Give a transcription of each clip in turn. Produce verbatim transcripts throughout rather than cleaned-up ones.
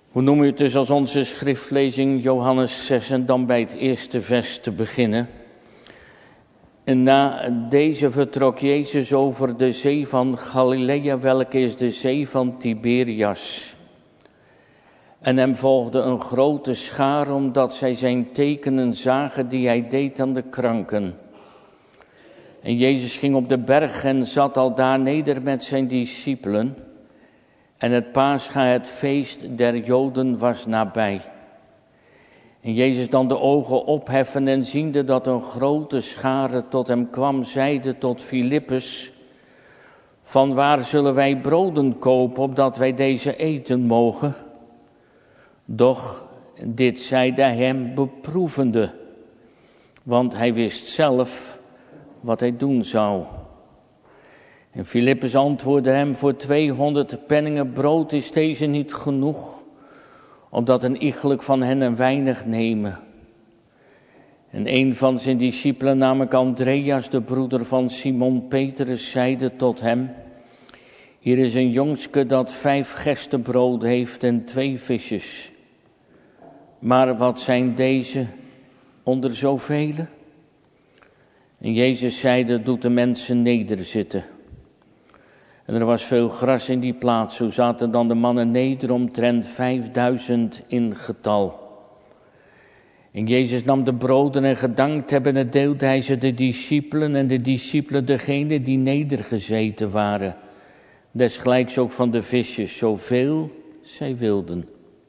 Hoe noem je het dus als onze schriftlezing Johannes zes en dan bij het eerste vers te beginnen. En na deze vertrok Jezus over de zee van Galilea, welke is de zee van Tiberias. En hem volgde een grote schaar, omdat zij zijn tekenen zagen die hij deed aan de kranken. En Jezus ging op de berg en zat al daar neder met zijn discipelen. En het Pascha, het feest der Joden, was nabij. En Jezus dan de ogen opheffen en ziende dat een grote schare tot hem kwam, zeide tot Filippus: van waar zullen wij broden kopen, opdat wij deze eten mogen? Doch dit zeide hij hem beproevende, want hij wist zelf wat hij doen zou. En Filippus antwoordde hem: voor tweehonderd penningen brood is deze niet genoeg, opdat een iegelijk van hen een weinig nemen. En een van zijn discipelen, namelijk Andreas, de broeder van Simon Petrus, zeide tot hem: hier is een jongske dat vijf gerstebrood heeft en twee visjes. Maar wat zijn deze onder zoveel? En Jezus zeide: doet de mensen nederzitten. En er was veel gras in die plaats, zo zaten dan de mannen neder, omtrent vijfduizend in getal. En Jezus nam de broden en gedankt hebbende deelde hij ze de discipelen en de discipelen degene die nedergezeten waren. Desgelijks ook van de visjes, zoveel zij wilden.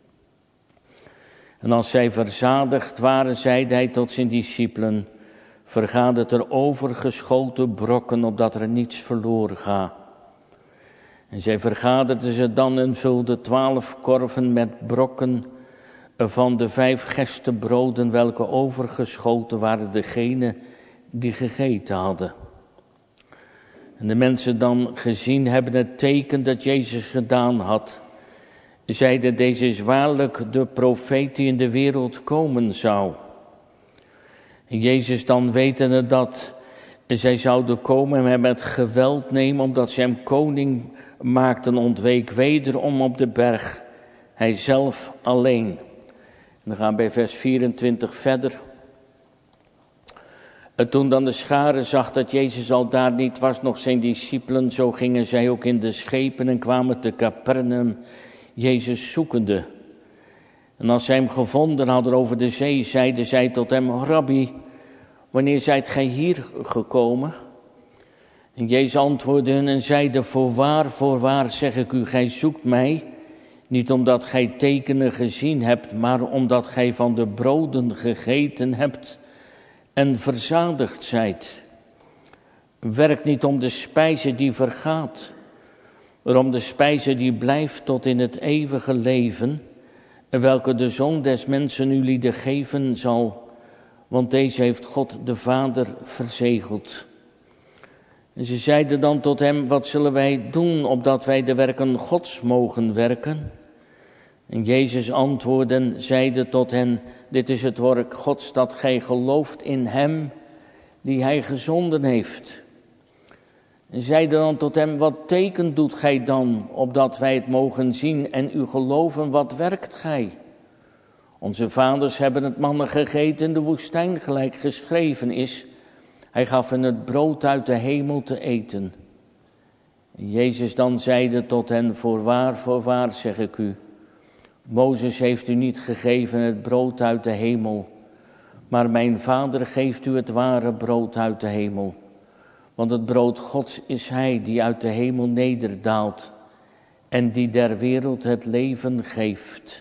En als zij verzadigd waren, zeide hij tot zijn discipelen: vergadert er overgeschoten brokken, opdat er niets verloren gaat. En zij vergaderden ze dan en vulden twaalf korven met brokken van de vijf gerstebroden, welke overgeschoten waren degene die gegeten hadden. En de mensen dan gezien hebben het teken dat Jezus gedaan had, zeiden: deze is waarlijk de profeet die in de wereld komen zou. En Jezus dan, wetende dat zij zouden komen, hem met geweld nemen, omdat ze hem koning maakten, ontweek wederom op de berg, hij zelf alleen. En dan gaan we bij vers vierentwintig verder. En toen dan de schare zag dat Jezus al daar niet was, nog zijn discipelen, zo gingen zij ook in de schepen en kwamen te Capernaum, Jezus zoekende. En als zij hem gevonden hadden over de zee, zeiden zij tot hem: Rabbi, wanneer zijt gij hier gekomen? En Jezus antwoordde hun en zeide: voorwaar, voorwaar zeg ik u, gij zoekt mij, niet omdat gij tekenen gezien hebt, maar omdat gij van de broden gegeten hebt en verzadigd zijt. Werk niet om de spijze die vergaat, maar om de spijze die blijft tot in het eeuwige leven, welke de Zoon des mensen u lieden geven zal, want deze heeft God de Vader verzegeld. En ze zeiden dan tot hem: wat zullen wij doen, opdat wij de werken Gods mogen werken? En Jezus antwoordde en zeide tot hen: dit is het werk Gods, dat gij gelooft in hem die hij gezonden heeft. En zeiden dan tot hem: wat teken doet gij dan, opdat wij het mogen zien en u geloven, wat werkt gij? Onze vaders hebben het mannen gegeten in de woestijn, gelijk geschreven is: hij gaf hen het brood uit de hemel te eten. En Jezus dan zeide tot hen: voorwaar, voorwaar zeg ik u, Mozes heeft u niet gegeven het brood uit de hemel, maar mijn Vader geeft u het ware brood uit de hemel. Want het brood Gods is hij die uit de hemel nederdaalt en die der wereld het leven geeft.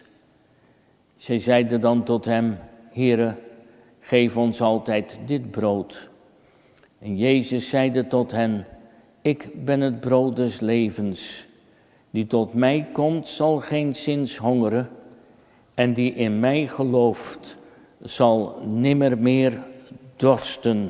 Zij zeiden dan tot hem: Heere, geef ons altijd dit brood. En Jezus zeide tot hen: ik ben het brood des levens. Die tot mij komt, zal geen zins hongeren. En die in mij gelooft, zal nimmer meer dorsten.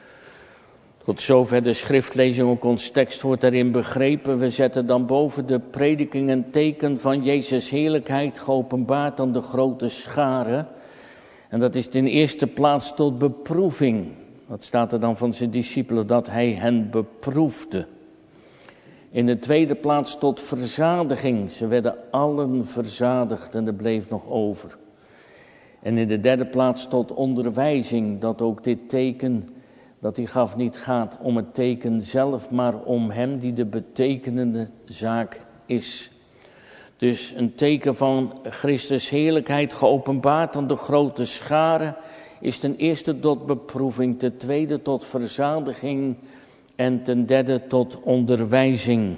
Tot zover de schriftlezing, ook ons tekst wordt daarin begrepen. We zetten dan boven de prediking een teken van Jezus' heerlijkheid, geopenbaard aan de grote schare. En dat is in eerste plaats tot beproeving. Wat staat er dan van zijn discipelen? Dat hij hen beproefde. In de tweede plaats tot verzadiging. Ze werden allen verzadigd en er bleef nog over. En in de derde plaats tot onderwijzing, dat ook dit teken dat hij gaf niet gaat om het teken zelf, maar om hem die de betekenende zaak is. Dus een teken van Christus heerlijkheid geopenbaard aan de grote schare is ten eerste tot beproeving, ten tweede tot verzadiging en ten derde tot onderwijzing.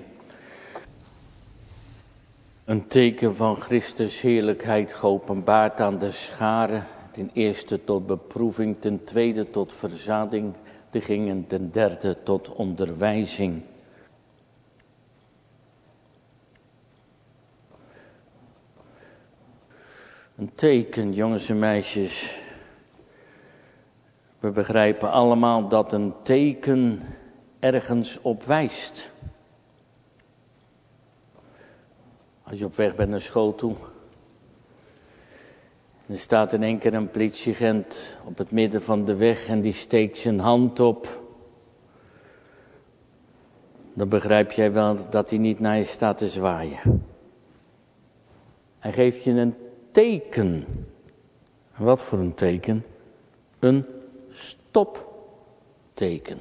Een teken van Christus heerlijkheid geopenbaard aan de schare, ten eerste tot beproeving, ten tweede tot verzadiging en ten derde tot onderwijzing. Een teken, jongens en meisjes. We begrijpen allemaal dat een teken ergens op wijst. Als je op weg bent naar school toe. En er staat in één keer een politieagent op het midden van de weg en die steekt zijn hand op. Dan begrijp jij wel dat hij niet naar je staat te zwaaien. Hij geeft je een teken. Wat voor een teken? Een stopteken.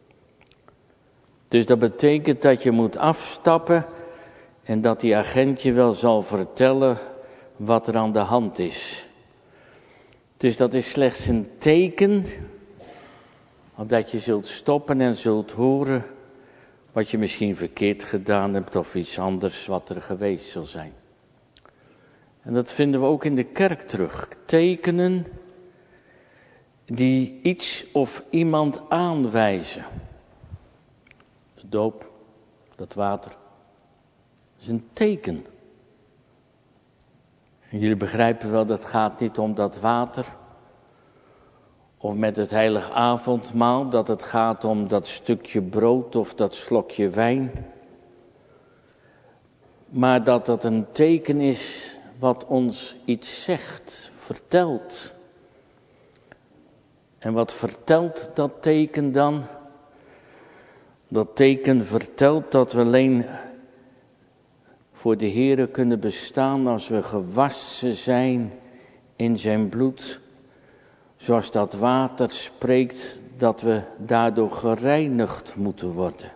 Dus dat betekent dat je moet afstappen en dat die agent je wel zal vertellen wat er aan de hand is. Dus dat is slechts een teken, omdat je zult stoppen en zult horen wat je misschien verkeerd gedaan hebt of iets anders wat er geweest zal zijn. En dat vinden we ook in de kerk terug. Tekenen die iets of iemand aanwijzen. De doop, dat water, dat is een teken. En jullie begrijpen wel, dat gaat niet om dat water. Of met het heilig avondmaal, dat het gaat om dat stukje brood of dat slokje wijn. Maar dat dat een teken is wat ons iets zegt, vertelt. En wat vertelt dat teken dan? Dat teken vertelt dat we alleen voor de Heere kunnen bestaan als we gewassen zijn in zijn bloed. Zoals dat water spreekt dat we daardoor gereinigd moeten worden.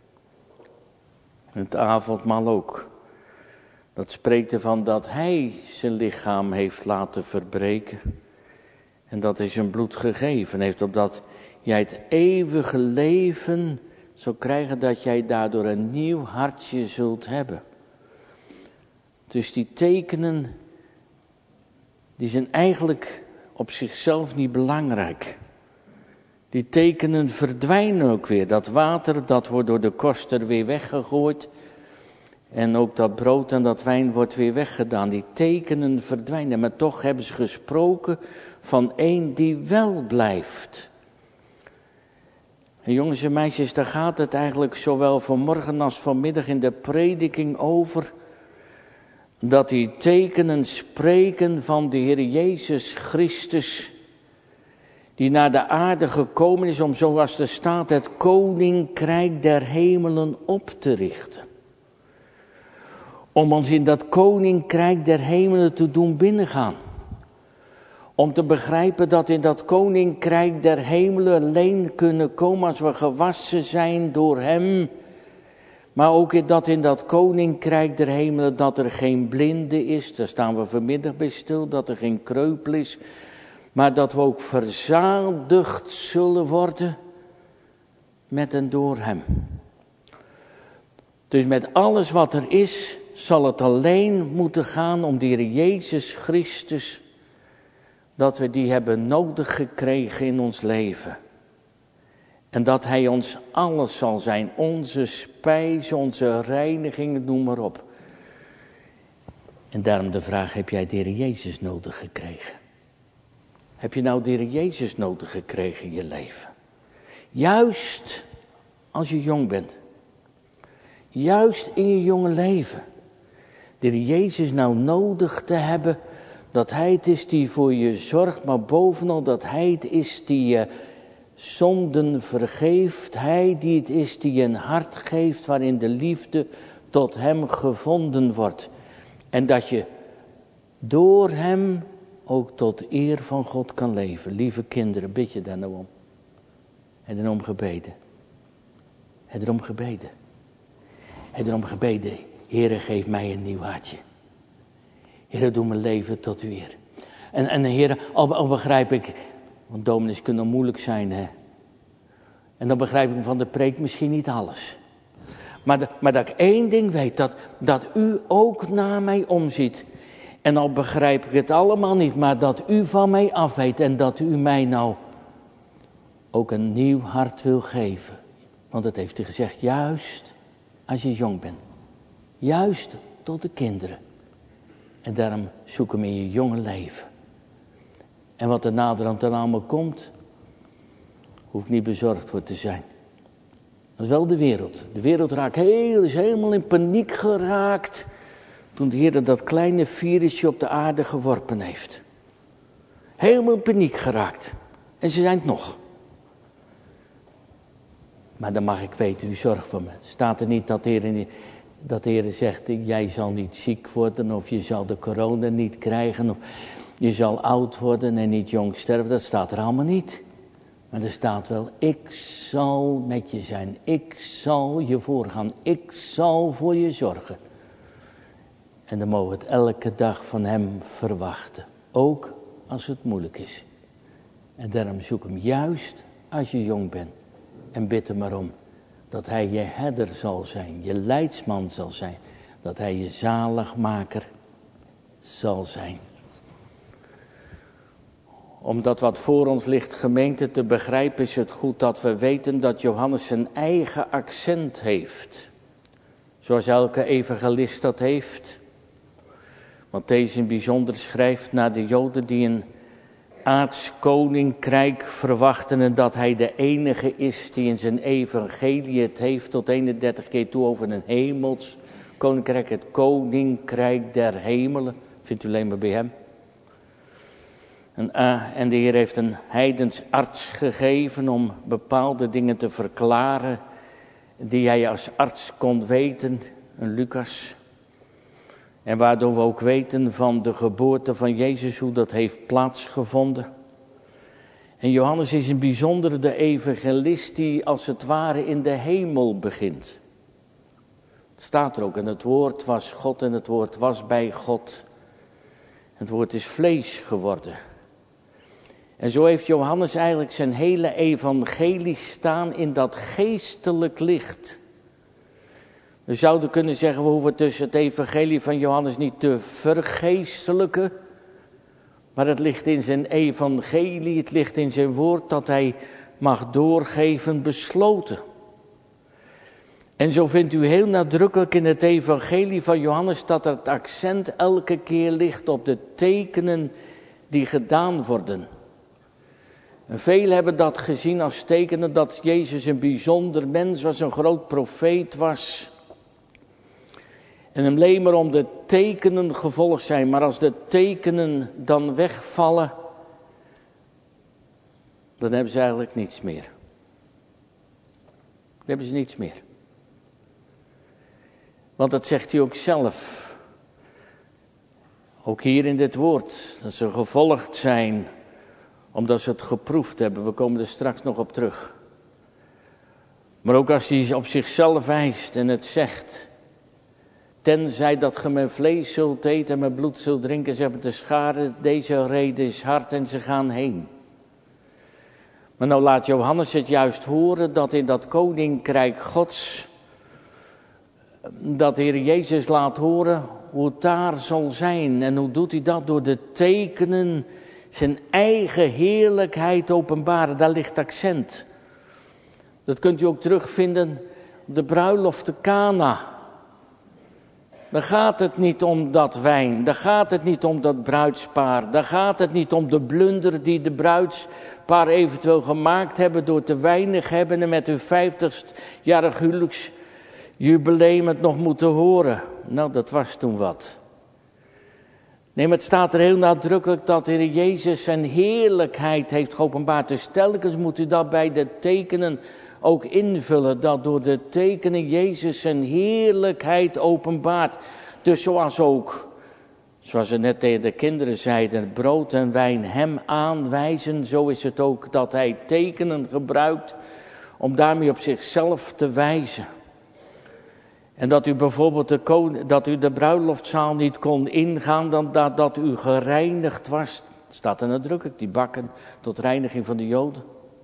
En het avondmaal ook. Dat spreekt ervan dat hij zijn lichaam heeft laten verbreken. En dat hij zijn bloed gegeven heeft, opdat jij het eeuwige leven zou krijgen, dat jij daardoor een nieuw hartje zult hebben. Dus die tekenen, die zijn eigenlijk op zichzelf niet belangrijk. Die tekenen verdwijnen ook weer. Dat water, dat wordt door de koster weer weggegooid. En ook dat brood en dat wijn wordt weer weggedaan. Die tekenen verdwijnen, maar toch hebben ze gesproken van één die wel blijft. En jongens en meisjes, daar gaat het eigenlijk zowel vanmorgen als vanmiddag in de prediking over. Dat die tekenen spreken van de Heer Jezus Christus. Die naar de aarde gekomen is om, zoals er staat, het koninkrijk der hemelen op te richten. Om ons in dat koninkrijk der hemelen te doen binnengaan. Om te begrijpen dat in dat koninkrijk der hemelen alleen kunnen komen als we gewassen zijn door hem. Maar ook dat in dat koninkrijk der hemelen dat er geen blinde is. Daar staan we vanmiddag bij stil, dat er geen kreupel is. Maar dat we ook verzadigd zullen worden met en door hem. Dus met alles wat er is, zal het alleen moeten gaan om de Heer Jezus Christus. Dat we die hebben nodig gekregen in ons leven. En dat hij ons alles zal zijn. Onze spijs, onze reiniging, noem maar op. En daarom de vraag, heb jij de Heer Jezus nodig gekregen? Heb je nou de Heer Jezus nodig gekregen in je leven? Juist als je jong bent. Juist in je jonge leven. De Heer Jezus nou nodig te hebben. Dat hij het is die voor je zorgt, maar bovenal dat hij het is die je zonden vergeeft. Hij die het is die een hart geeft waarin de liefde tot hem gevonden wordt. En dat je door hem ook tot eer van God kan leven. Lieve kinderen, bid je daar nou om? Heb je erom gebeden? Heb je erom gebeden? Heb je erom gebeden? Heere, geef mij een nieuw hartje. Heere, doe mijn leven tot u eer. En, en Heere, al, al begrijp ik, want dominees kunnen moeilijk zijn, hè. En dan begrijp ik van de preek misschien niet alles. Maar, de, maar dat ik één ding weet, dat, dat u ook naar mij omziet. En al begrijp ik het allemaal niet, maar dat u van mij af weet en dat u mij nou ook een nieuw hart wil geven. Want dat heeft u gezegd, juist als je jong bent. Juist tot de kinderen. En daarom zoek hem in je jonge leven. En wat er naderhand dan allemaal komt, hoeft niet bezorgd voor te zijn. Dat is wel de wereld. De wereld raakt heel, is helemaal in paniek geraakt toen de Heer dat kleine virusje op de aarde geworpen heeft. Helemaal in paniek geraakt. En ze zijn het nog. Maar dan mag ik weten, u zorgt voor me. Staat er niet dat de Heer, dat de Heer zegt, jij zal niet ziek worden of je zal de corona niet krijgen of je zal oud worden en niet jong sterven. Dat staat er allemaal niet. Maar er staat wel, ik zal met je zijn. Ik zal je voorgaan. Ik zal voor je zorgen. En dan mogen we het elke dag van hem verwachten. Ook als het moeilijk is. En daarom zoek hem juist als je jong bent. En bid er maar om dat hij je herder zal zijn. Je leidsman zal zijn. Dat hij je zaligmaker zal zijn. Om dat wat voor ons ligt, gemeente, te begrijpen, is het goed dat we weten dat Johannes zijn eigen accent heeft. Zoals elke evangelist dat heeft. Mattheüs in bijzonder schrijft naar de Joden die een aards koninkrijk verwachten en dat hij de enige is die in zijn evangelie het heeft tot eenendertig keer toe over een hemels koninkrijk, het koninkrijk der hemelen. Vindt u alleen maar bij hem. En, uh, en de Heer heeft een heidens arts gegeven om bepaalde dingen te verklaren die hij als arts kon weten, een Lucas. En waardoor we ook weten van de geboorte van Jezus, hoe dat heeft plaatsgevonden. En Johannes is in bijzonder de evangelist die als het ware in de hemel begint. Het staat er ook, en het woord was God en het woord was bij God. Het woord is vlees geworden. En zo heeft Johannes eigenlijk zijn hele evangelie staan in dat geestelijk licht. We zouden kunnen zeggen, we hoeven tussen het evangelie van Johannes niet te vergeestelijken. Maar het ligt in zijn evangelie, het ligt in zijn woord dat hij mag doorgeven besloten. En zo vindt u heel nadrukkelijk in het evangelie van Johannes dat het accent elke keer ligt op de tekenen die gedaan worden. En velen hebben dat gezien als tekenen dat Jezus een bijzonder mens was, een groot profeet was. En hem alleen maar om de tekenen gevolgd zijn. Maar als de tekenen dan wegvallen, dan hebben ze eigenlijk niets meer. Dan hebben ze niets meer. Want dat zegt hij ook zelf. Ook hier in dit woord. Dat ze gevolgd zijn. Omdat ze het geproefd hebben. We komen er straks nog op terug. Maar ook als hij op zichzelf wijst en het zegt. Tenzij dat ge mijn vlees zult eten en mijn bloed zult drinken. Ze hebben de schade. Deze reden is hard en ze gaan heen. Maar nou laat Johannes het juist horen dat in dat koninkrijk Gods. Dat de Heer Jezus laat horen hoe het daar zal zijn. En hoe doet hij dat? Door de tekenen zijn eigen heerlijkheid openbaren. Daar ligt accent. Dat kunt u ook terugvinden op de bruiloft te Kana. Daar gaat het niet om dat wijn. Daar gaat het niet om dat bruidspaar. Daar gaat het niet om de blunder die de bruidspaar eventueel gemaakt hebben door te weinig hebben en met hun vijftigjarig huwelijksjubileum het nog moeten horen. Nou, dat was toen wat. Nee, maar het staat er heel nadrukkelijk dat de Heer Jezus zijn heerlijkheid heeft geopenbaard. Dus telkens moet u dat bij de tekenen ook invullen. Dat door de tekenen Jezus zijn heerlijkheid openbaart. Dus zoals ook, zoals we net tegen de kinderen zeiden, brood en wijn hem aanwijzen. Zo is het ook dat hij tekenen gebruikt om daarmee op zichzelf te wijzen. En dat u bijvoorbeeld de, koning, dat u de bruiloftzaal niet kon ingaan dan dat, dat u gereinigd was. Staat er nadrukkelijk, die bakken tot reiniging van de Joden.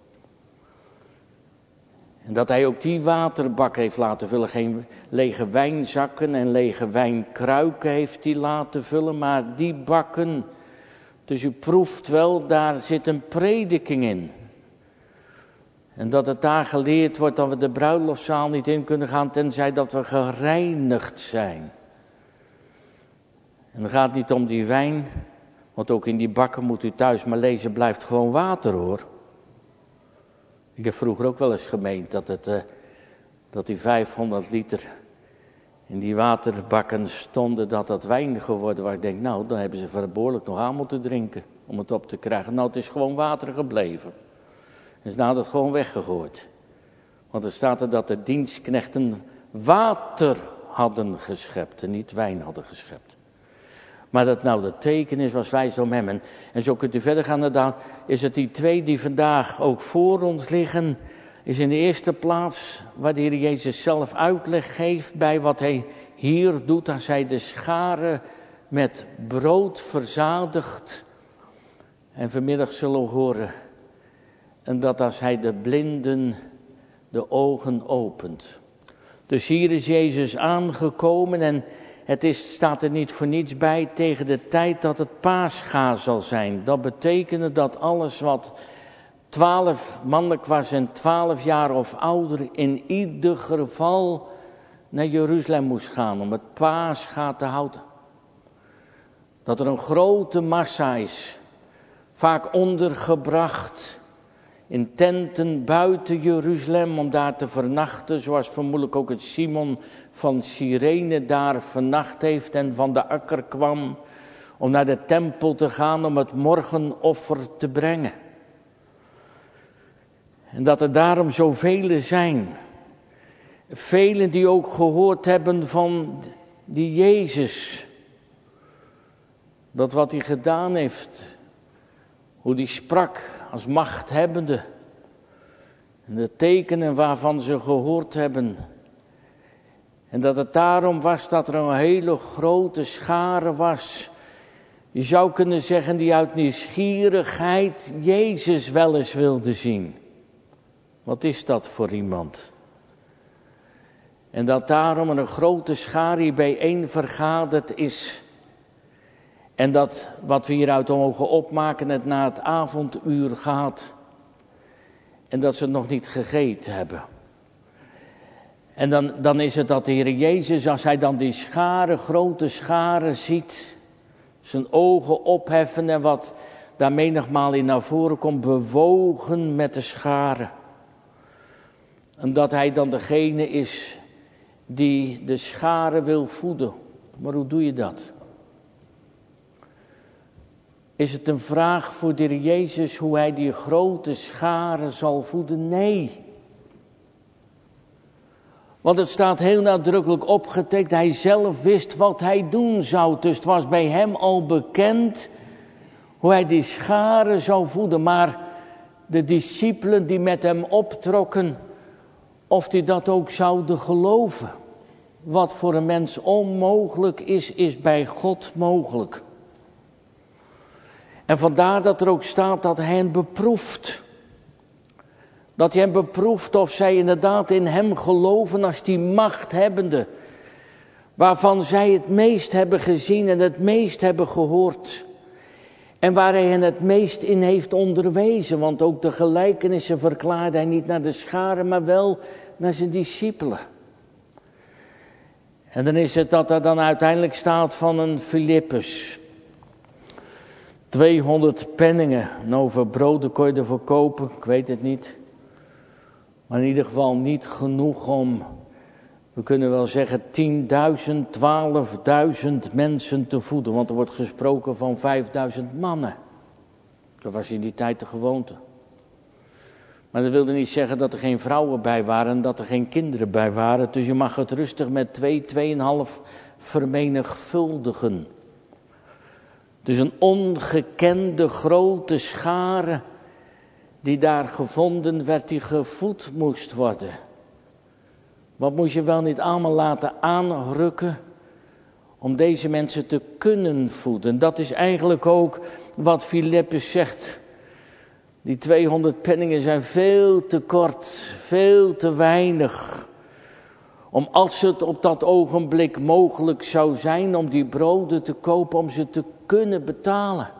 En dat hij ook die waterbak heeft laten vullen. Geen lege wijnzakken en lege wijnkruiken heeft hij laten vullen. Maar die bakken, dus u proeft wel, daar zit een prediking in. En dat het daar geleerd wordt dat we de bruiloftzaal niet in kunnen gaan tenzij dat we gereinigd zijn. En het gaat niet om die wijn, want ook in die bakken moet u thuis maar lezen, blijft gewoon water hoor. Ik heb vroeger ook wel eens gemeend dat, het, uh, dat die vijfhonderd liter in die waterbakken stonden, dat dat wijn geworden was. Ik denk, nou, dan hebben ze behoorlijk nog aan moeten drinken om het op te krijgen. Nou, het is gewoon water gebleven. En ze hadden het gewoon weggegooid. Want er staat er dat de dienstknechten water hadden geschept en niet wijn hadden geschept. Maar dat nou de teken is, was wijs om hem. En, en zo kunt u verder gaan inderdaad. Is het die twee die vandaag ook voor ons liggen. Is in de eerste plaats waar de Heer Jezus zelf uitleg geeft bij wat hij hier doet. Als hij de scharen met brood verzadigt. En vanmiddag zullen we horen. En dat als hij de blinden de ogen opent. Dus hier is Jezus aangekomen en het is, staat er niet voor niets bij tegen de tijd dat het Pascha zal zijn. Dat betekende dat alles wat twaalf mannelijk was en twaalf jaar of ouder in ieder geval naar Jeruzalem moest gaan om het Pascha te houden. Dat er een grote massa is, vaak ondergebracht in tenten buiten Jeruzalem om daar te vernachten, zoals vermoedelijk ook het Simon van Cyrene daar vernacht heeft en van de akker kwam om naar de tempel te gaan om het morgenoffer te brengen. En dat er daarom zoveel zijn, velen die ook gehoord hebben van die Jezus, dat wat hij gedaan heeft, hoe die sprak als machthebbende. En de tekenen waarvan ze gehoord hebben. En dat het daarom was dat er een hele grote schare was. Je zou kunnen zeggen die uit nieuwsgierigheid Jezus wel eens wilde zien. Wat is dat voor iemand? En dat daarom een grote schare bijeen vergaderd is. En dat wat we hieruit mogen opmaken, het na het avonduur gaat. En dat ze het nog niet gegeten hebben. En dan, dan is het dat de Heer Jezus, als hij dan die schare, grote schare ziet, zijn ogen opheffen en wat daar menigmaal in naar voren komt, bewogen met de schare. En dat hij dan degene is die de schare wil voeden. Maar hoe doe je dat? Is het een vraag voor de Heer Jezus hoe hij die grote schare zal voeden? Nee. Want het staat heel nadrukkelijk opgetekend. Hij zelf wist wat hij doen zou. Dus het was bij hem al bekend hoe hij die schare zou voeden. Maar de discipelen die met hem optrokken, of die dat ook zouden geloven. Wat voor een mens onmogelijk is, is bij God mogelijk. En vandaar dat er ook staat dat hij hen beproeft. Dat hij hen beproeft of zij inderdaad in hem geloven als die machthebbende. Waarvan zij het meest hebben gezien en het meest hebben gehoord. En waar hij hen het meest in heeft onderwezen. Want ook de gelijkenissen verklaarde hij niet naar de scharen, maar wel naar zijn discipelen. En dan is het dat er dan uiteindelijk staat van een Filippus. tweehonderd penningen. Nou, voor broden kon je ervoor kopen, ik weet het niet. Maar in ieder geval niet genoeg om we kunnen wel zeggen tienduizend, twaalfduizend mensen te voeden. Want er wordt gesproken van vijfduizend mannen. Dat was in die tijd de gewoonte. Maar dat wilde niet zeggen dat er geen vrouwen bij waren en dat er geen kinderen bij waren. Dus je mag het rustig met twee, tweeënhalf vermenigvuldigen. Dus een ongekende grote schare die daar gevonden werd, die gevoed moest worden. Wat moest je wel niet allemaal laten aanrukken om deze mensen te kunnen voeden. Dat is eigenlijk ook wat Filippus zegt. Die tweehonderd penningen zijn veel te kort, veel te weinig. Om als het op dat ogenblik mogelijk zou zijn om die broden te kopen, om ze te kunnen betalen.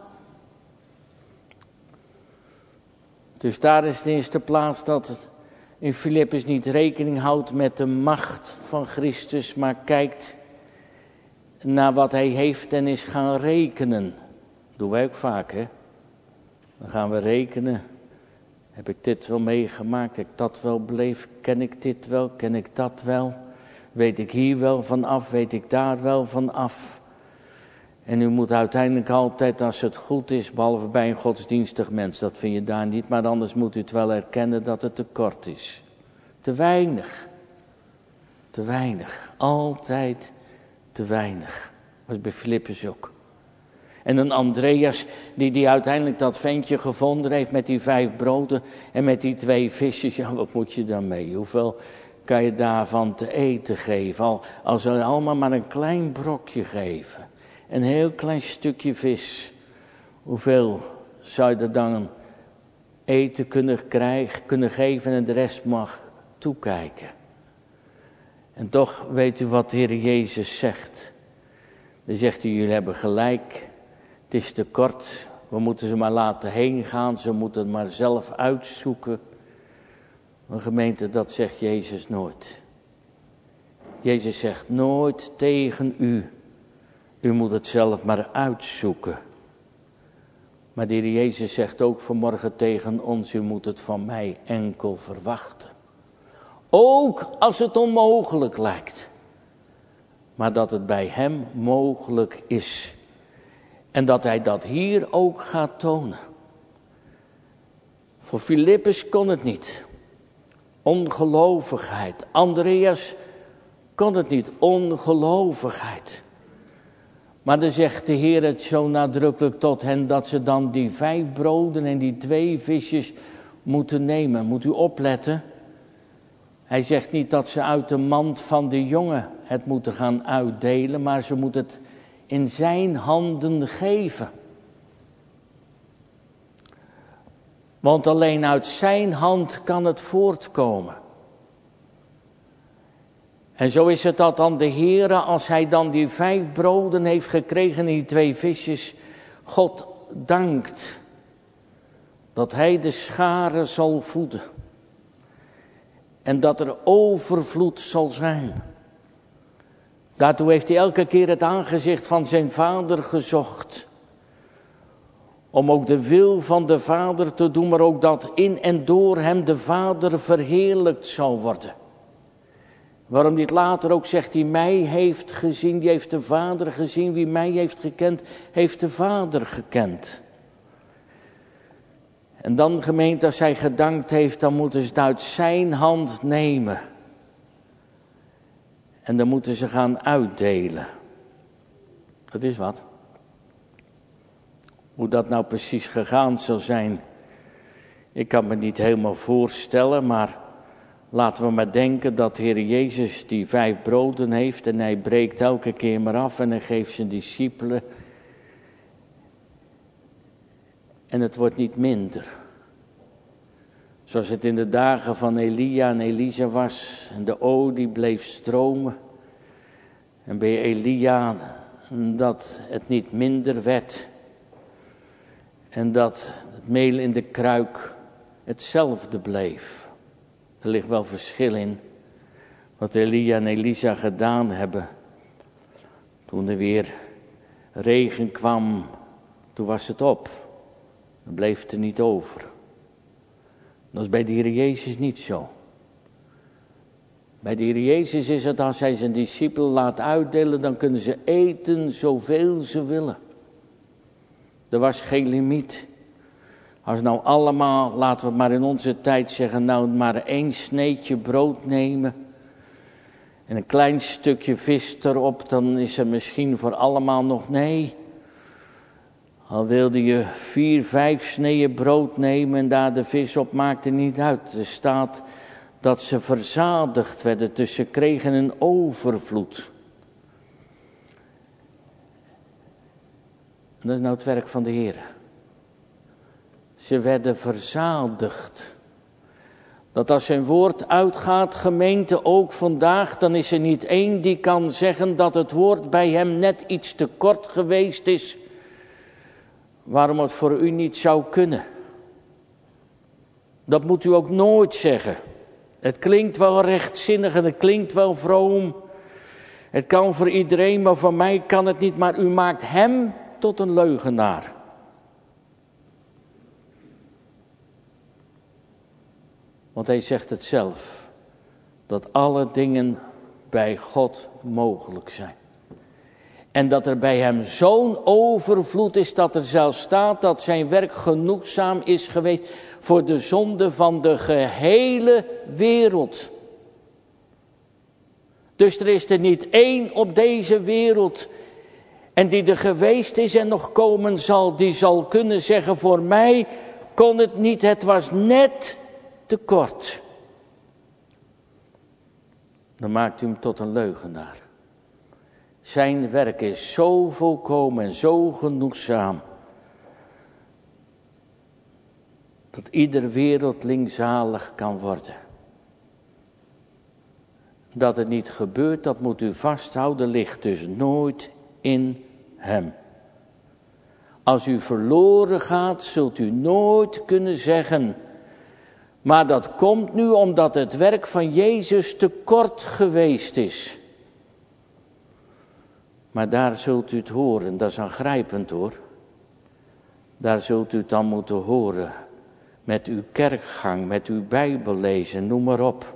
Dus daar is de eerste plaats dat het in Filippus niet rekening houdt met de macht van Christus, maar kijkt naar wat hij heeft en is gaan rekenen. Dat doen wij ook vaak, hè. Dan gaan we rekenen. Heb ik dit wel meegemaakt? Heb ik dat wel beleefd? Ken ik dit wel? Ken ik dat wel? Weet ik hier wel van af? Weet ik daar wel van af? En u moet uiteindelijk altijd, als het goed is, behalve bij een godsdienstig mens, dat vind je daar niet, maar anders moet u het wel erkennen dat het tekort is. Te weinig. Te weinig. Altijd te weinig. Dat was bij Filippus ook. En een Andreas, die, die uiteindelijk dat ventje gevonden heeft met die vijf broden en met die twee visjes. Ja, wat moet je daarmee? Hoeveel kan je daarvan te eten geven? Al, al zou je allemaal maar een klein brokje geven. Een heel klein stukje vis. Hoeveel zou je er dan eten kunnen krijgen, kunnen geven en de rest mag toekijken? En toch weet u wat de Heer Jezus zegt. Dan zegt hij, jullie hebben gelijk. Het is te kort. We moeten ze maar laten heen gaan. Ze moeten het maar zelf uitzoeken. Een gemeente, dat zegt Jezus nooit. Jezus zegt nooit tegen u. U moet het zelf maar uitzoeken. Maar de Heer Jezus zegt ook vanmorgen tegen ons, u moet het van mij enkel verwachten. Ook als het onmogelijk lijkt. Maar dat het bij hem mogelijk is. En dat hij dat hier ook gaat tonen. Voor Filippus kon het niet. Ongelovigheid. Andreas kon het niet. Ongelovigheid. Maar dan zegt de Heer het zo nadrukkelijk tot hen dat ze dan die vijf broden en die twee visjes moeten nemen. Moet u opletten. Hij zegt niet dat ze uit de mand van de jongen het moeten gaan uitdelen, maar ze moeten het in zijn handen geven. Want alleen uit zijn hand kan het voortkomen. En zo is het dat dan de Heere, als hij dan die vijf broden heeft gekregen en die twee visjes, God dankt dat hij de schare zal voeden. En dat er overvloed zal zijn. Daartoe heeft hij elke keer het aangezicht van zijn vader gezocht. Om ook de wil van de vader te doen, maar ook dat in en door hem de vader verheerlijkt zal worden. Waarom dit later ook zegt, die mij heeft gezien, die heeft de vader gezien. Wie mij heeft gekend, heeft de vader gekend. En dan gemeente, als hij gedankt heeft, dan moeten ze het uit zijn hand nemen. En dan moeten ze gaan uitdelen. Dat is wat. Hoe dat nou precies gegaan zal zijn, ik kan me niet helemaal voorstellen, maar laten we maar denken dat de Heer Jezus die vijf broden heeft en hij breekt elke keer maar af en hij geeft zijn discipelen. En het wordt niet minder. Zoals het in de dagen van Elia en Elisa was en de olie bleef stromen. En bij Elia dat het niet minder werd. En dat het meel in de kruik hetzelfde bleef. Er ligt wel verschil in wat Elia en Elisa gedaan hebben. Toen er weer regen kwam, toen was het op. Dan bleef er niet over. Dat is bij de Heer Jezus niet zo. Bij de Heer Jezus is het als hij zijn discipelen laat uitdelen, dan kunnen ze eten zoveel ze willen. Er was geen limiet. Als nou allemaal, laten we maar in onze tijd zeggen, nou maar één sneetje brood nemen en een klein stukje vis erop, dan is er misschien voor allemaal nog nee. Al wilde je vier, vijf sneeën brood nemen en daar de vis op, maakte niet uit. Er staat dat ze verzadigd werden, dus ze kregen een overvloed. En dat is nou het werk van de Heer. Ze werden verzadigd. Dat als zijn woord uitgaat, gemeente, ook vandaag, dan is er niet één die kan zeggen dat het woord bij hem net iets te kort geweest is. Waarom het voor u niet zou kunnen. Dat moet u ook nooit zeggen. Het klinkt wel rechtzinnig en het klinkt wel vroom. Het kan voor iedereen, maar voor mij kan het niet. Maar u maakt hem tot een leugenaar. Want hij zegt het zelf. Dat alle dingen bij God mogelijk zijn. En dat er bij hem zo'n overvloed is dat er zelfs staat dat zijn werk genoegzaam is geweest voor de zonde van de gehele wereld. Dus er is er niet één op deze wereld en die er geweest is en nog komen zal, die zal kunnen zeggen, voor mij kon het niet, het was net te kort. Dan maakt u hem tot een leugenaar. Zijn werk is zo volkomen en zo genoegzaam, dat ieder wereldling zalig kan worden. Dat het niet gebeurt, dat moet u vasthouden, ligt dus nooit in hem. Als u verloren gaat, zult u nooit kunnen zeggen, maar dat komt nu omdat het werk van Jezus te kort geweest is. Maar daar zult u het horen, dat is aangrijpend hoor. Daar zult u het dan moeten horen. Met uw kerkgang, met uw bijbellezen, noem maar op.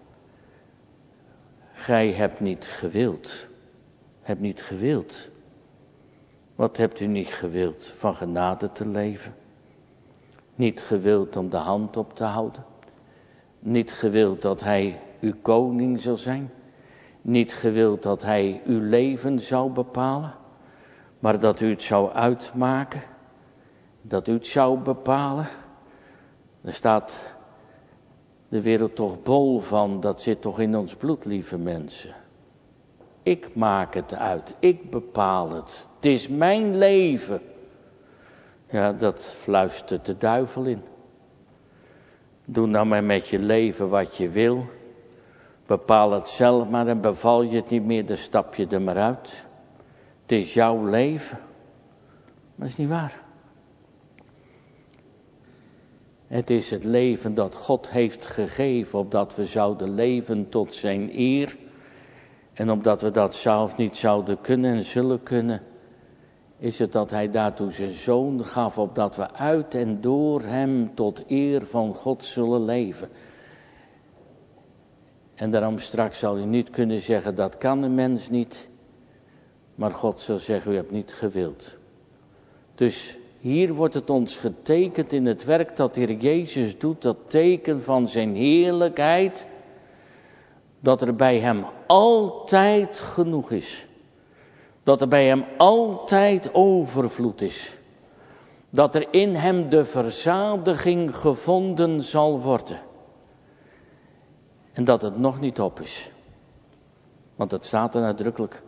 Gij hebt niet gewild. Hebt niet gewild. Wat hebt u niet gewild? Van genade te leven. Niet gewild om de hand op te houden. Niet gewild dat hij uw koning zal zijn. Niet gewild dat hij uw leven zou bepalen, maar dat u het zou uitmaken, dat u het zou bepalen. Er staat de wereld toch bol van, dat zit toch in ons bloed, lieve mensen. Ik maak het uit, ik bepaal het, het is mijn leven. Ja, dat fluistert de duivel in. Doe nou maar met je leven wat je wil. Bepaal het zelf maar en beval je het niet meer, dan stap je er maar uit. Het is jouw leven. Maar dat is niet waar. Het is het leven dat God heeft gegeven, opdat we zouden leven tot zijn eer. En omdat we dat zelf niet zouden kunnen en zullen kunnen, is het dat hij daartoe zijn zoon gaf, opdat we uit en door hem tot eer van God zullen leven. En daarom straks zal u niet kunnen zeggen, dat kan een mens niet. Maar God zal zeggen, u hebt niet gewild. Dus hier wordt het ons getekend in het werk dat de Heer Jezus doet, dat teken van zijn heerlijkheid. Dat er bij hem altijd genoeg is. Dat er bij hem altijd overvloed is. Dat er in hem de verzadiging gevonden zal worden. En dat het nog niet op is. Want het staat er nadrukkelijk.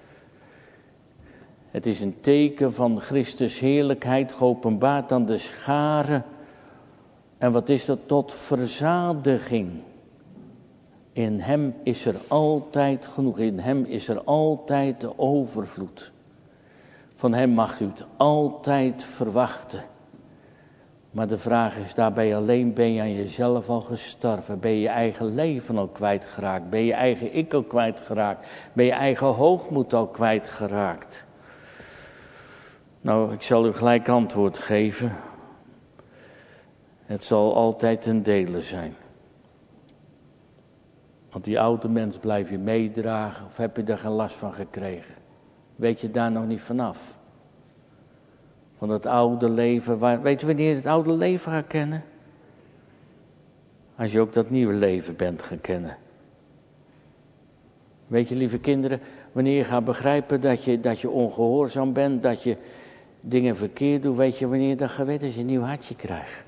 Het is een teken van Christus heerlijkheid geopenbaard aan de scharen. En wat is dat? Tot verzadiging. In hem is er altijd genoeg. In hem is er altijd de overvloed. Van hem mag u het altijd verwachten. Maar de vraag is daarbij alleen, ben je aan jezelf al gestorven? Ben je je eigen leven al kwijtgeraakt? Ben je eigen ik al kwijtgeraakt? Ben je eigen hoogmoed al kwijtgeraakt? Nou, ik zal u gelijk antwoord geven. Het zal altijd ten dele zijn. Want die oude mens blijf je meedragen of heb je daar geen last van gekregen? Weet je daar nog niet vanaf? Van het oude leven. Weet je wanneer je het oude leven gaat kennen? Als je ook dat nieuwe leven bent gaan kennen. Weet je, lieve kinderen, wanneer je gaat begrijpen dat je, dat je ongehoorzaam bent, dat je dingen verkeerd doet, weet je wanneer je dat gaat weten? Als je een nieuw hartje krijgt.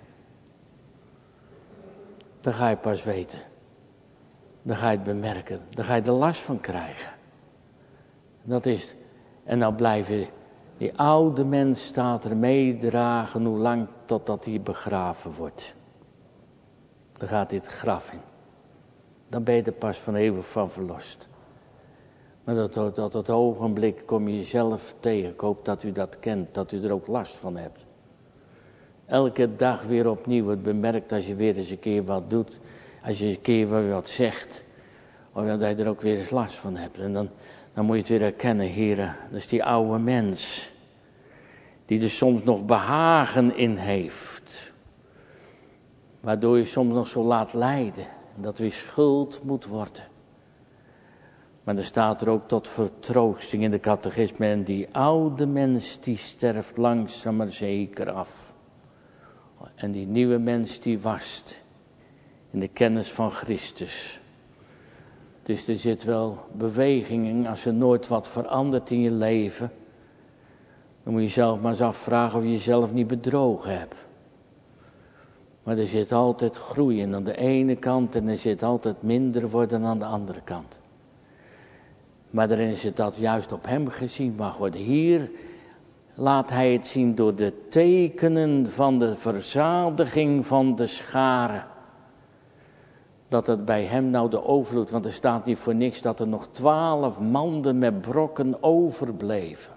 Dan ga je pas weten. Dan ga je het bemerken. Dan ga je er last van krijgen. Dat is het. En dan blijf je, die oude mens staat er meedragen, hoe lang totdat hij begraven wordt. Dan gaat hij het graf in. Dan ben je er pas van eeuwig van verlost. Maar dat, dat, dat, dat ogenblik kom je jezelf tegen. Ik hoop dat u dat kent, dat u er ook last van hebt. Elke dag weer opnieuw het bemerkt als je weer eens een keer wat doet. Als je een keer weer wat zegt. Of dat je er ook weer eens last van hebt. En dan, dan moet je het weer herkennen, heren. Dat is die oude mens. Die er soms nog behagen in heeft. Waardoor je soms nog zo laat lijden. En dat weer schuld moet worden. Maar er staat er ook tot vertroosting in de catechisme. En die oude mens die sterft langzaam maar zeker af. En die nieuwe mens die wast. In de kennis van Christus. Dus er zit wel beweging in. Als er nooit wat verandert in je leven. Dan moet je jezelf maar eens afvragen of je jezelf niet bedrogen hebt. Maar er zit altijd groei in aan de ene kant. En er zit altijd minder worden aan de andere kant. Maar daarin is het dat juist op hem gezien mag worden. Hier laat hij het zien door de tekenen van de verzadiging van de scharen. Dat het bij hem nou de overvloed, want er staat niet voor niks dat er nog twaalf manden met brokken overbleven.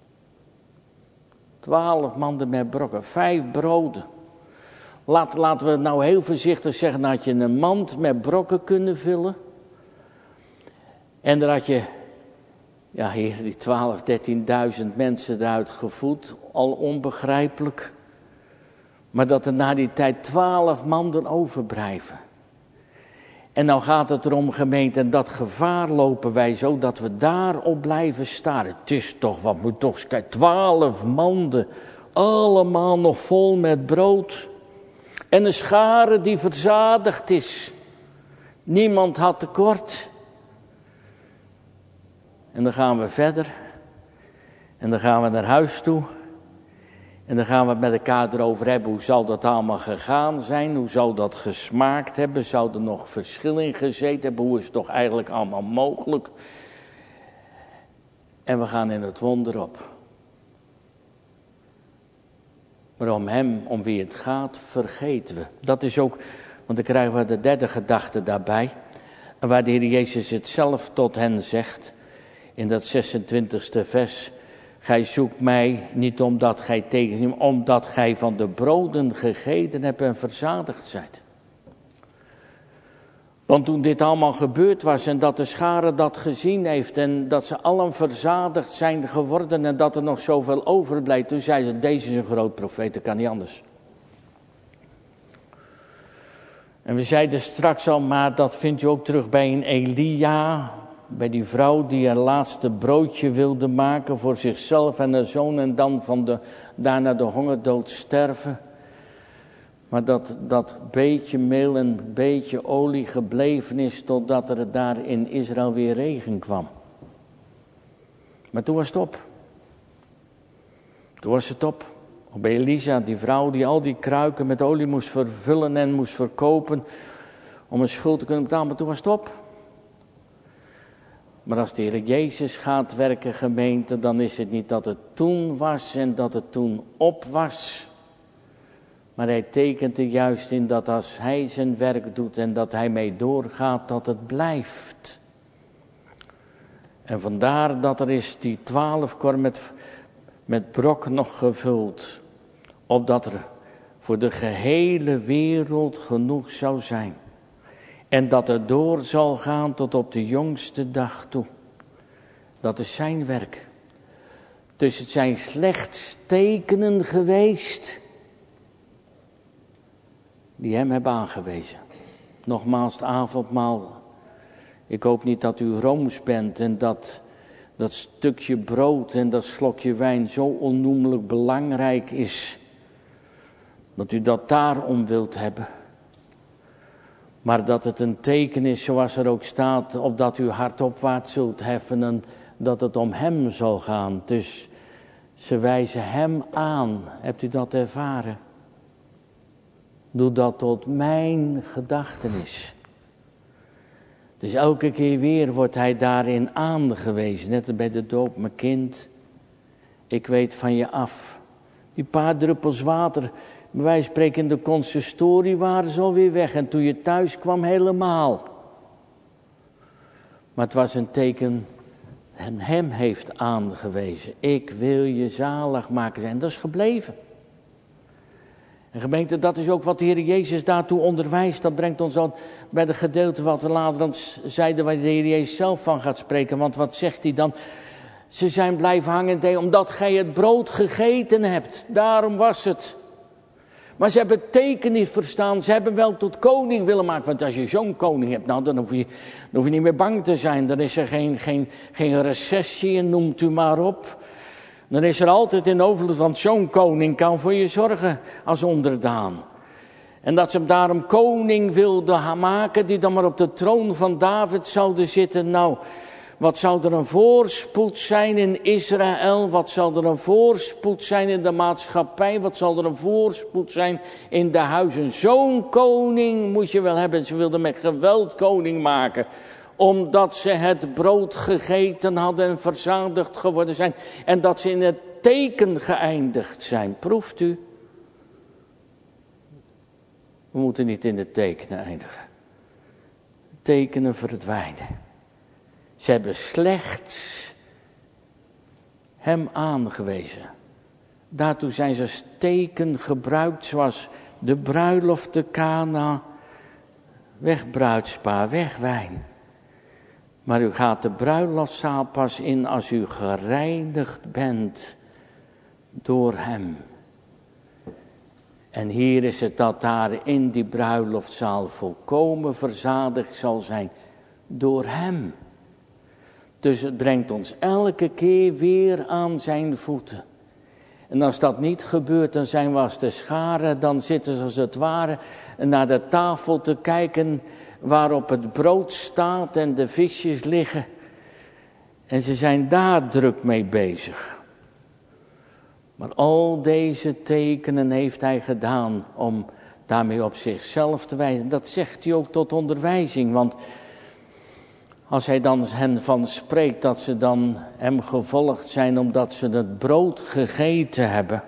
Twaalf manden met brokken, vijf broden. Laat, laten we nou heel voorzichtig zeggen, dat had je een mand met brokken kunnen vullen. En daar had je, ja hier, die twaalf, dertienduizend mensen eruit gevoed, al onbegrijpelijk. Maar dat er na die tijd twaalf manden overblijven. En nou gaat het erom, gemeente, en dat gevaar lopen wij zo dat we daarop blijven staren. Het is toch, wat moet toch, kijk, twaalf manden, allemaal nog vol met brood. En een schare die verzadigd is. Niemand had tekort. En dan gaan we verder. En dan gaan we naar huis toe. En dan gaan we het met elkaar erover hebben. Hoe zal dat allemaal gegaan zijn? Hoe zou dat gesmaakt hebben? Zou er nog verschil in gezeten hebben? Hoe is het toch eigenlijk allemaal mogelijk? En we gaan in het wonder op. Maar om hem, om wie het gaat, vergeten we. Dat is ook, want dan krijgen we de derde gedachte daarbij. Waar de Heer Jezus het zelf tot hen zegt. In dat zesentwintigste vers. Gij zoekt mij niet omdat gij tegen hem, omdat gij van de broden gegeten hebt en verzadigd zijt. Want toen dit allemaal gebeurd was en dat de schare dat gezien heeft en dat ze allen verzadigd zijn geworden en dat er nog zoveel overblijft, toen zei ze, deze is een groot profeet, dat kan niet anders. En we zeiden straks al, maar dat vindt u ook terug bij een Elia, bij die vrouw die haar laatste broodje wilde maken voor zichzelf en haar zoon en dan van de, daarna de hongerdood sterven. Maar dat dat beetje meel en beetje olie gebleven is totdat er daar in Israël weer regen kwam. Maar toen was het op. Toen was het op. Op Elisa, die vrouw die al die kruiken met olie moest vervullen en moest verkopen om een schuld te kunnen betalen. Maar toen was het op. Maar als de Heer Jezus gaat werken, gemeente, dan is het niet dat het toen was en dat het toen op was. Maar hij tekent er juist in dat als hij zijn werk doet en dat hij mee doorgaat, dat het blijft. En vandaar dat er is die twaalf korf met, met brok nog gevuld. Opdat er voor de gehele wereld genoeg zou zijn. En dat het door zal gaan tot op de jongste dag toe. Dat is zijn werk. Dus het zijn slechts tekenen geweest die hem hebben aangewezen. Nogmaals, het avondmaal Ik hoop niet dat u rooms bent en dat dat stukje brood en dat slokje wijn zo onnoemelijk belangrijk is. Dat u dat daarom wilt hebben. Maar dat het een teken is, zoals er ook staat, opdat u hardopwaarts zult heffen en dat het om hem zal gaan. Dus ze wijzen hem aan. Hebt u dat ervaren? Doe dat tot mijn gedachtenis. Dus elke keer weer wordt hij daarin aangewezen. Net als bij de doop, mijn kind, ik weet van je af. Die paar druppels water, bij wijze van spreken in de consistorie, waren ze alweer weg. En toen je thuis kwam, helemaal. Maar het was een teken, en hem heeft aangewezen. Ik wil je zalig maken zijn. Dat is gebleven. En gemeente, dat is ook wat de Heer Jezus daartoe onderwijst. Dat brengt ons al bij de gedeelte wat we later dan zeiden, waar de Heer Jezus zelf van gaat spreken. Want wat zegt hij dan? Ze zijn blijven hangen omdat gij het brood gegeten hebt. Daarom was het. Maar ze hebben het teken niet verstaan. Ze hebben wel tot koning willen maken. Want als je zo'n koning hebt, nou, dan hoef je, dan hoef je niet meer bang te zijn. Dan is er geen, geen, geen recessie, noemt u maar op. Dan is er altijd in overvloed, want zo'n koning kan voor je zorgen als onderdaan. En dat ze hem daarom koning wilden maken, die dan maar op de troon van David zouden zitten. Nou, wat zou er een voorspoed zijn in Israël? Wat zal er een voorspoed zijn in de maatschappij? Wat zal er een voorspoed zijn in de huizen? Zo'n koning moest je wel hebben. Ze wilden met geweld koning maken. Omdat ze het brood gegeten hadden en verzadigd geworden zijn. En dat ze in het teken geëindigd zijn. Proeft u? We moeten niet in de tekenen eindigen. Tekenen verdwijnen. Ze hebben slechts hem aangewezen. Daartoe zijn ze als teken gebruikt, zoals de bruiloft te Kana. Weg bruidspaar, weg wijn. Maar u gaat de bruiloftzaal pas in als u gereinigd bent door hem. En hier is het dat daar in die bruiloftzaal volkomen verzadigd zal zijn door hem. Dus het brengt ons elke keer weer aan zijn voeten. En als dat niet gebeurt, dan zijn we als de scharen, dan zitten ze als het ware naar de tafel te kijken waarop het brood staat en de visjes liggen. En ze zijn daar druk mee bezig. Maar al deze tekenen heeft hij gedaan om daarmee op zichzelf te wijzen. Dat zegt hij ook tot onderwijzing, want als hij dan hen van spreekt dat ze dan hem gevolgd zijn omdat ze het brood gegeten hebben.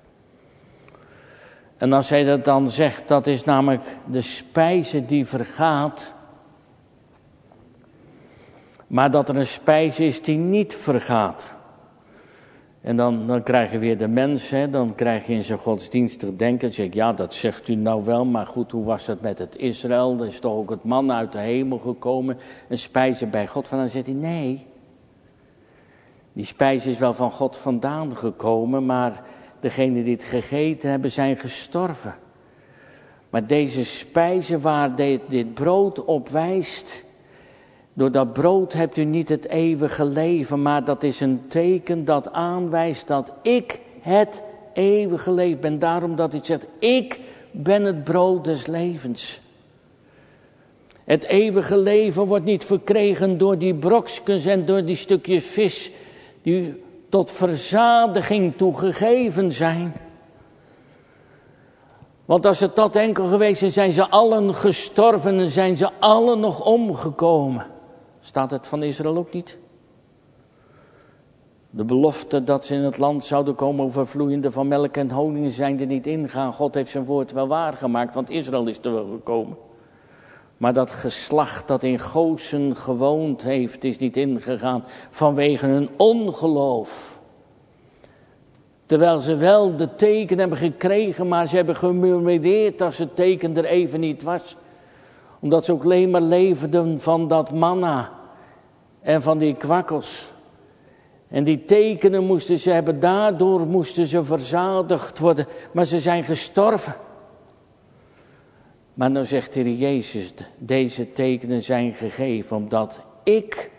En als hij dat dan zegt, dat is namelijk de spijze die vergaat. Maar dat er een spijze is die niet vergaat. En dan, dan krijg je weer de mens, hè, dan krijg je in zijn godsdienstig denken. Dan zeg ik, ja, dat zegt u nou wel, maar goed, hoe was het met het Israël? Er is toch ook het man uit de hemel gekomen, een spijze bij God. Van dan zegt hij, nee. Die spijze is wel van God vandaan gekomen, maar degenen die het gegeten hebben zijn gestorven. Maar deze spijze waar dit, dit brood op wijst, door dat brood hebt u niet het eeuwige leven, maar dat is een teken dat aanwijst dat ik het eeuwige leven ben. Daarom dat hij zegt, ik ben het brood des levens. Het eeuwige leven wordt niet verkregen door die brokskens en door die stukjes vis die tot verzadiging toegegeven zijn. Want als het dat enkel geweest is, zijn ze allen gestorven en zijn ze allen nog omgekomen. Staat het van Israël ook niet? De belofte dat ze in het land zouden komen overvloeiende van melk en honing zijn er niet ingaan. God heeft zijn woord wel waargemaakt, want Israël is er wel gekomen. Maar dat geslacht dat in Gozen gewoond heeft, is niet ingegaan vanwege hun ongeloof. Terwijl ze wel de teken hebben gekregen, maar ze hebben gemurmureerd als het teken er even niet was. Omdat ze ook alleen maar leefden van dat manna en van die kwakkels. En die tekenen moesten ze hebben, daardoor moesten ze verzadigd worden. Maar ze zijn gestorven. Maar nou zegt de Heer Jezus, deze tekenen zijn gegeven omdat ik,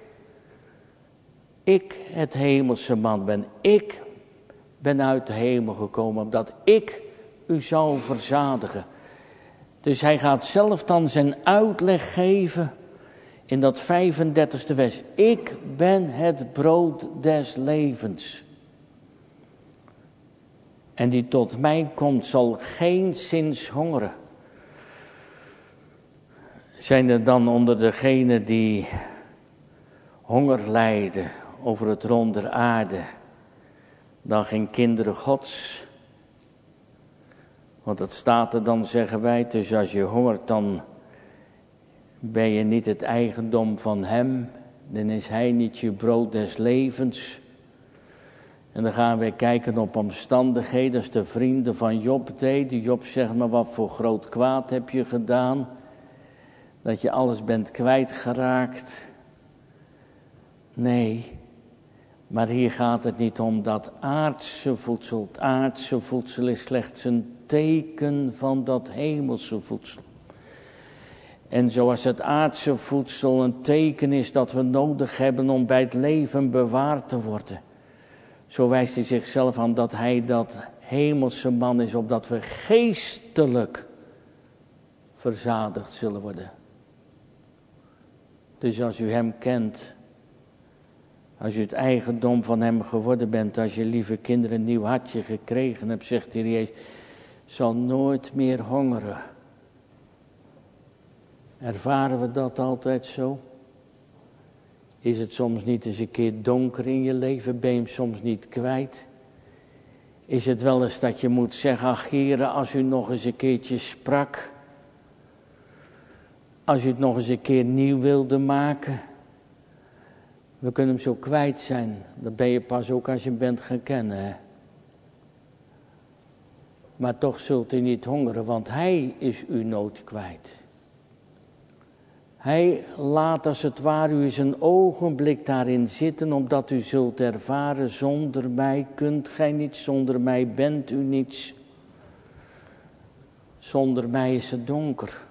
ik het hemelse man ben. Ik ben uit de hemel gekomen omdat ik u zal verzadigen. Dus hij gaat zelf dan zijn uitleg geven in dat vijfendertigste vers. Ik ben het brood des levens. En die tot mij komt zal geenszins hongeren. Zijn er dan onder degenen die honger lijden over het rond der aarde dan geen kinderen Gods? Want dat staat er dan, zeggen wij, dus als je hongert dan ben je niet het eigendom van hem, dan is hij niet je brood des levens. En dan gaan we kijken op omstandigheden, als de vrienden van Job deden. Job zegt, maar wat voor groot kwaad heb je gedaan, dat je alles bent kwijtgeraakt. Nee, maar hier gaat het niet om dat aardse voedsel. Het aardse voedsel is slechts een teken van dat hemelse voedsel. En zoals het aardse voedsel een teken is dat we nodig hebben om bij het leven bewaard te worden, zo wijst hij zichzelf aan dat hij dat hemelse man is, opdat we geestelijk verzadigd zullen worden. Dus als u hem kent, als u het eigendom van hem geworden bent, als je lieve kinderen een nieuw hartje gekregen hebt, zegt de Heer Jezus, zal nooit meer hongeren. Ervaren we dat altijd zo? Is het soms niet eens een keer donker in je leven? Ben je hem soms niet kwijt? Is het wel eens dat je moet zeggen, ach Heere, als u nog eens een keertje sprak, als u het nog eens een keer nieuw wilde maken, we kunnen hem zo kwijt zijn. Dat ben je pas ook als je hem bent gaan kennen, hè? Maar toch zult u niet hongeren, want hij is u nooit kwijt. Hij laat als het ware u eens een ogenblik daarin zitten, omdat u zult ervaren, zonder mij kunt gij niets, zonder mij bent u niets. Zonder mij is het donker.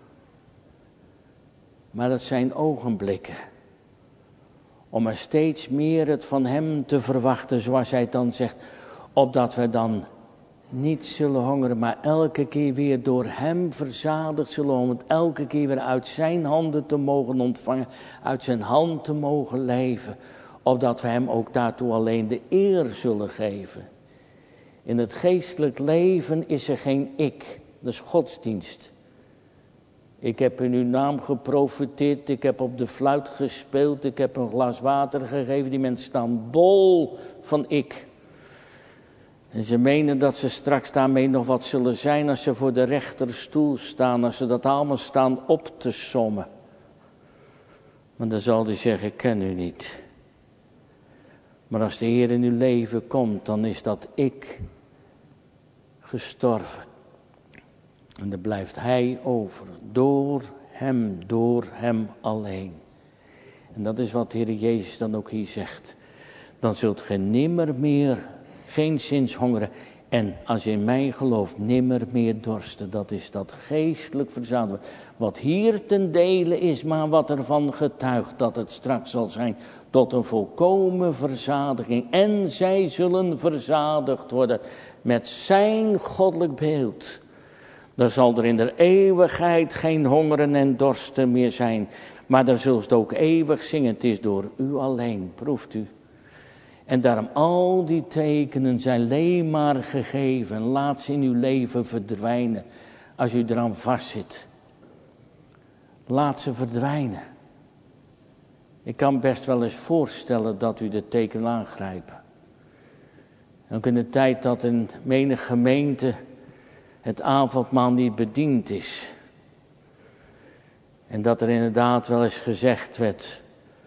Maar dat zijn ogenblikken. Om er steeds meer het van hem te verwachten, zoals hij dan zegt, opdat we dan niet zullen hongeren, maar elke keer weer door hem verzadigd zullen, om het elke keer weer uit zijn handen te mogen ontvangen, uit zijn hand te mogen leven, opdat we hem ook daartoe alleen de eer zullen geven. In het geestelijk leven is er geen ik, dat is godsdienst. Ik heb in uw naam geprofiteerd, ik heb op de fluit gespeeld, ik heb een glas water gegeven, die mensen staan bol van ik. En ze menen dat ze straks daarmee nog wat zullen zijn als ze voor de rechterstoel staan, als ze dat allemaal staan op te sommen. Maar dan zal hij zeggen, ik ken u niet. Maar als de Heer in uw leven komt, dan is dat ik gestorven. En dan blijft hij over, door hem, door hem alleen. En dat is wat de Heer Jezus dan ook hier zegt. Dan zult ge nimmer meer, geenszins hongeren. En als je in mij gelooft, nimmer meer dorsten. Dat is dat geestelijk verzadigen. Wat hier ten dele is, maar wat ervan getuigt dat het straks zal zijn. Tot een volkomen verzadiging. En zij zullen verzadigd worden met zijn goddelijk beeld. Dan zal er in de eeuwigheid geen hongeren en dorsten meer zijn. Maar dan zult u ook eeuwig zingen. Het is door u alleen, proeft u. En daarom al die tekenen zijn alleen maar gegeven. Laat ze in uw leven verdwijnen. Als u eraan vastzit. Laat ze verdwijnen. Ik kan best wel eens voorstellen dat u de tekenen aangrijpt. Ook in de tijd dat in menig gemeente het avondmaal niet bediend is. En dat er inderdaad wel eens gezegd werd,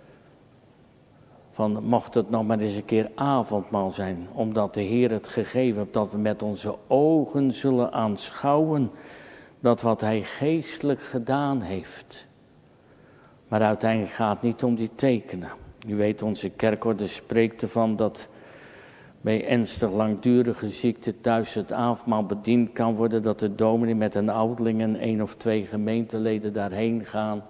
van mocht het nog maar eens een keer avondmaal zijn, omdat de Heer het gegeven heeft, dat we met onze ogen zullen aanschouwen, dat wat hij geestelijk gedaan heeft. Maar uiteindelijk gaat het niet om die tekenen. U weet, onze kerkorde spreekt ervan dat bij ernstig langdurige ziekte thuis het avondmaal bediend kan worden, dat de dominee met een ouderling en één of twee gemeenteleden daarheen gaan,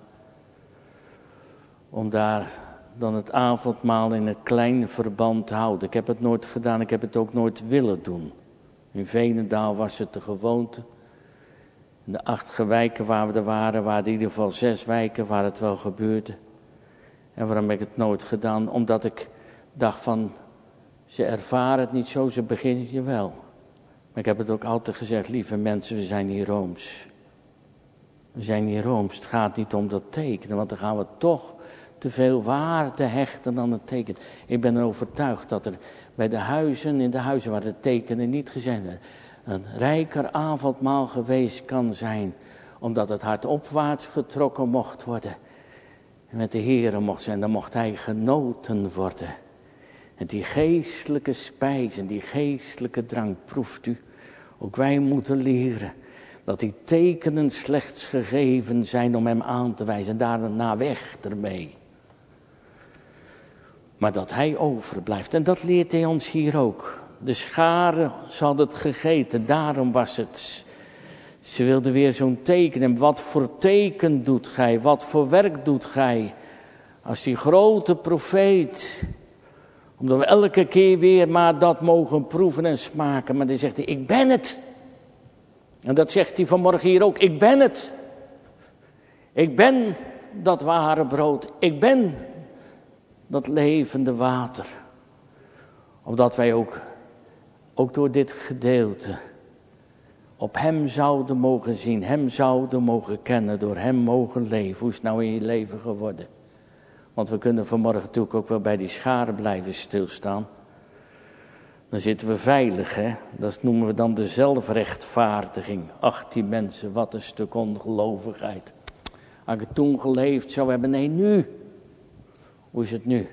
om daar dan het avondmaal in het klein verband te houden. Ik heb het nooit gedaan, ik heb het ook nooit willen doen. In Veenendaal was het de gewoonte. In de acht gewijken waar we er waren, waren in ieder geval zes wijken waar het wel gebeurde. En waarom heb ik het nooit gedaan? Omdat ik dacht van, ze ervaren het niet zo, ze beginnen je wel. Maar ik heb het ook altijd gezegd, lieve mensen, we zijn hier Rooms. We zijn hier Rooms, het gaat niet om dat tekenen, want dan gaan we toch te veel waarde hechten aan het tekenen. Ik ben er overtuigd dat er bij de huizen, in de huizen waar de tekenen niet gezien werden, een rijker avondmaal geweest kan zijn, omdat het hart opwaarts getrokken mocht worden. En met de Heere mocht zijn, dan mocht hij genoten worden. En die geestelijke spijs en die geestelijke drank, proeft u, ook wij moeten leren dat die tekenen slechts gegeven zijn om hem aan te wijzen. En daarna weg ermee. Maar dat hij overblijft. En dat leert hij ons hier ook. De scharen, ze hadden het gegeten, daarom was het. Ze wilden weer zo'n teken. En wat voor teken doet gij? Wat voor werk doet gij? Als die grote profeet. Omdat we elke keer weer maar dat mogen proeven en smaken. Maar dan zegt hij, ik ben het. En dat zegt hij vanmorgen hier ook. Ik ben het. Ik ben dat ware brood. Ik ben dat levende water. Omdat wij ook, ook door dit gedeelte op hem zouden mogen zien. Hem zouden mogen kennen. Door hem mogen leven. Hoe is het nou in je leven geworden? Want we kunnen vanmorgen natuurlijk ook wel bij die scharen blijven stilstaan. Dan zitten we veilig, hè. Dat noemen we dan de zelfrechtvaardiging. Ach, die mensen, wat een stuk ongelovigheid. Als ik het toen geleefd zou hebben, nee, nu. Hoe is het nu?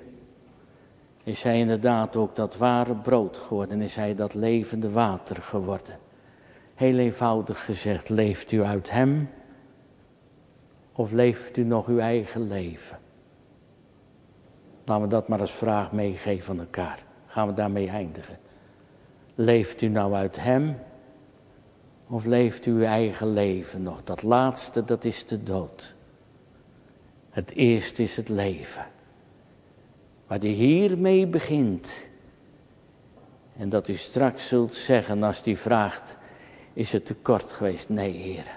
Is hij inderdaad ook dat ware brood geworden? Is hij dat levende water geworden? Heel eenvoudig gezegd, leeft u uit hem? Of leeft u nog uw eigen leven? Laten we dat maar als vraag meegeven aan elkaar. Gaan we daarmee eindigen. Leeft u nou uit hem? Of leeft u uw eigen leven nog? Dat laatste, dat is de dood. Het eerste is het leven. Waar die hiermee begint. En dat u straks zult zeggen als die vraagt, is het te kort geweest? Nee, Heer.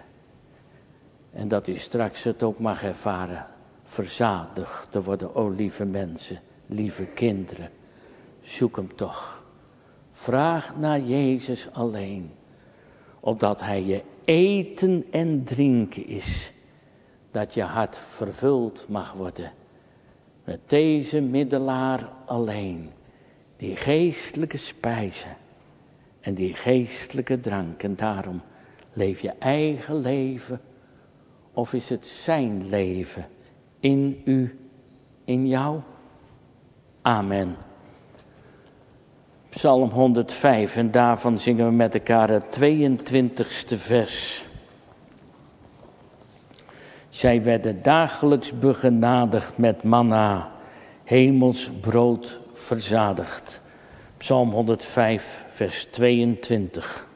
En dat u straks het ook mag ervaren. Verzadigd te worden, o lieve mensen, lieve kinderen. Zoek hem toch. Vraag naar Jezus alleen. Opdat hij je eten en drinken is. Dat je hart vervuld mag worden. Met deze middelaar alleen. Die geestelijke spijzen. En die geestelijke drank. En daarom leef je eigen leven. Of is het zijn leven in u, in jou? Amen. Psalm honderdvijf, en daarvan zingen we met elkaar het tweeëntwintigste vers. Zij werden dagelijks begenadigd met manna, hemels brood verzadigd. Psalm honderdvijf, vers tweeëntwintig.